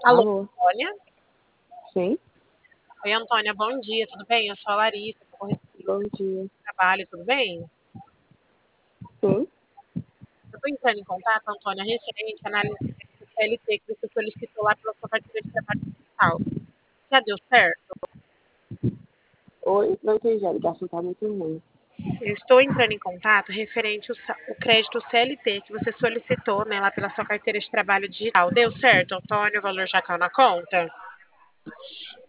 Alô, Alô, Antônia? sim, Oi, Antônia, bom dia, tudo bem? Eu sou a Larissa, sou correspondente bom dia. do trabalho, tudo bem? Sim, Eu estou entrando em contato, Antônia, referente à análise do CLT que você solicitou lá pela sua carteira de trabalho digital. Já deu certo? oi, não entendi, a ligação tá muito ruim. Eu estou entrando em contato referente ao crédito CLT que você solicitou, né, lá pela sua carteira de trabalho digital. Deu certo, Antônio? O valor já caiu na conta?